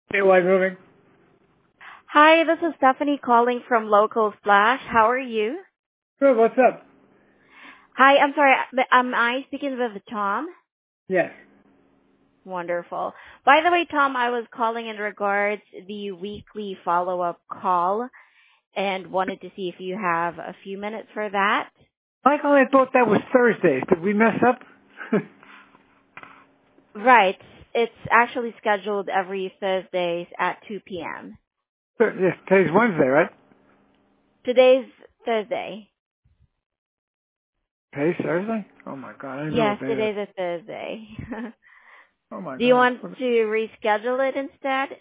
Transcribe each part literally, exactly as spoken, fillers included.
Hey, White Moving. Hi, this is Stephanie calling from Local Splash. How are you? Good, what's up? Hi, I'm sorry, but am I speaking with Tom? Yes. Wonderful. By the way, Tom, I was calling in regards the weekly follow-up call and wanted to see if you have a few minutes for that. Michael, I thought that was Thursdays. Did we mess up? Right. It's actually scheduled every Thursdays at two p.m. Thur- yes, today's Wednesday, right? Today's Thursday. Today's Thursday? Oh my god, I didn't know Yes, if they... today's a Thursday. Oh my Do you god. want to reschedule it instead?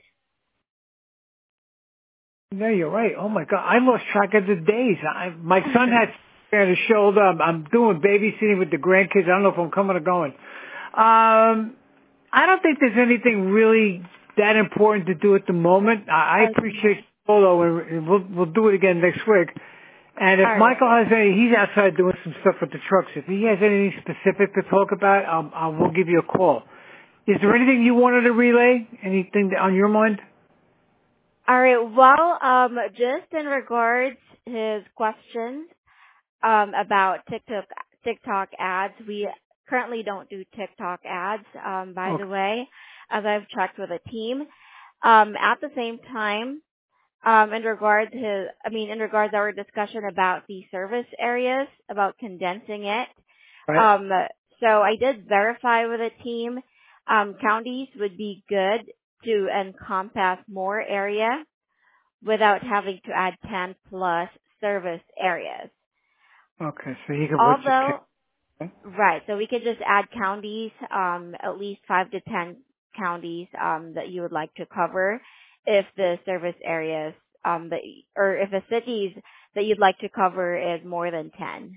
Yeah, you're right. Oh my god, I lost track of the days. I, my son had on his shoulder. I'm, I'm doing babysitting with the grandkids. I don't know if I'm coming or going. Um, I don't think there's anything really that important to do at the moment. I, I appreciate Okay. Polo, and we'll, we'll do it again next week. And if All right. Michael has any, he's outside doing some stuff with the trucks. If he has anything specific to talk about, um, I will give you a call. Is there anything you wanted to relay? Anything on your mind? All right. Well, um, just in regards his questions um, about TikTok TikTok ads, we currently don't do TikTok ads. Um, by Okay. the way, as I've checked with the team. Um, at the same time, um, in regards his, I mean, in regards our discussion about the service areas, about condensing it. Right. Um, so I did verify with the team. Um, counties would be good to encompass more area without having to add ten plus service areas. Okay. So he could what's just Although, okay. right, so we could just add counties, um, at least five to ten counties um, that you would like to cover if the service areas, um, that, or if the cities that you'd like to cover is more than ten.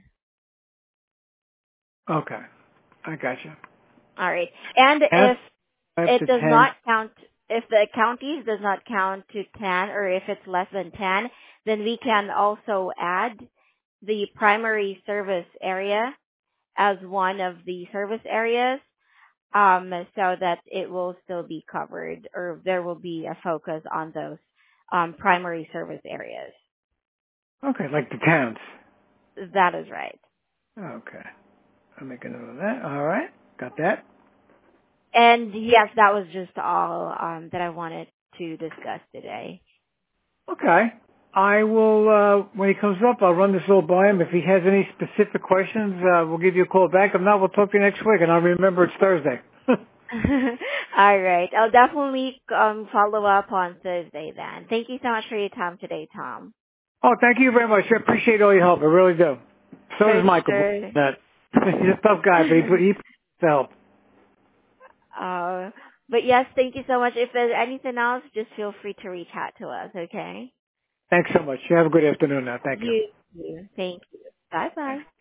Okay. I got you. All right. And F if five it to does ten. not count, if the counties does not count to ten or if it's less than ten, then we can also add the primary service area as one of the service areas, um, so that it will still be covered or there will be a focus on those um, primary service areas. Okay, like the towns. That is right. Okay. I'll make a note of that. All right. Got that. And yes, that was just all um, that I wanted to discuss today. Okay. I will, uh, when he comes up, I'll run this all by him. If he has any specific questions, uh, we'll give you a call back. If not, we'll talk to you next week, and I'll remember it's Thursday. All right. I'll definitely um, follow up on Thursday then. Thank you so much for your time today, Tom. Oh, thank you very much. I appreciate all your help. I really do. So For does Michael. sure. That he's a tough guy, but he put he put the help. uh, but yes, thank you so much. If there's anything else, just feel free to reach out to us, okay? Thanks so much. You have a good afternoon now. Thank you. You too. Thank you. Bye-bye. Thanks.